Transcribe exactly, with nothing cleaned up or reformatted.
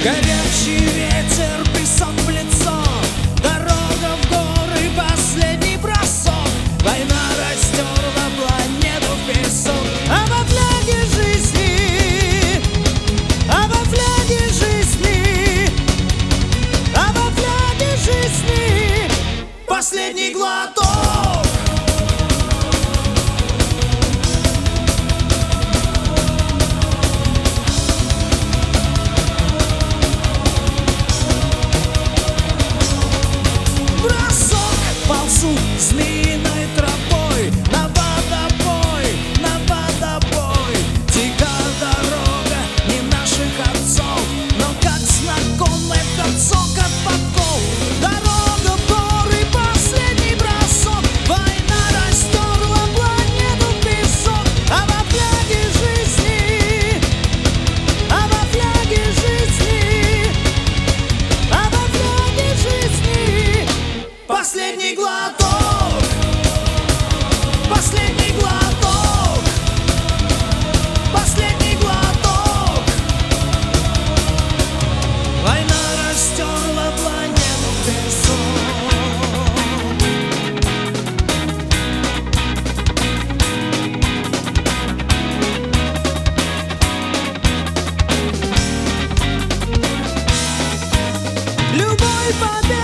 Горячий ветер, песок в лицо, дорога в горы, последний бросок. Война растерла планету в песок. А во фляге жизни, а во фляге жизни, а во фляге жизни последний глоток. Ползу змеиной тропой на водопой, на водопой. Дика дорога не наших отцов, но как знакомый концок от подков. Дорога в горы, последний бросок. Война растерла планету в песок. А во фляге жизни, а во фляге жизни, а во фляге жизни последний глоток, последний глоток, последний глоток. Война растерла планету в песок. Любой побег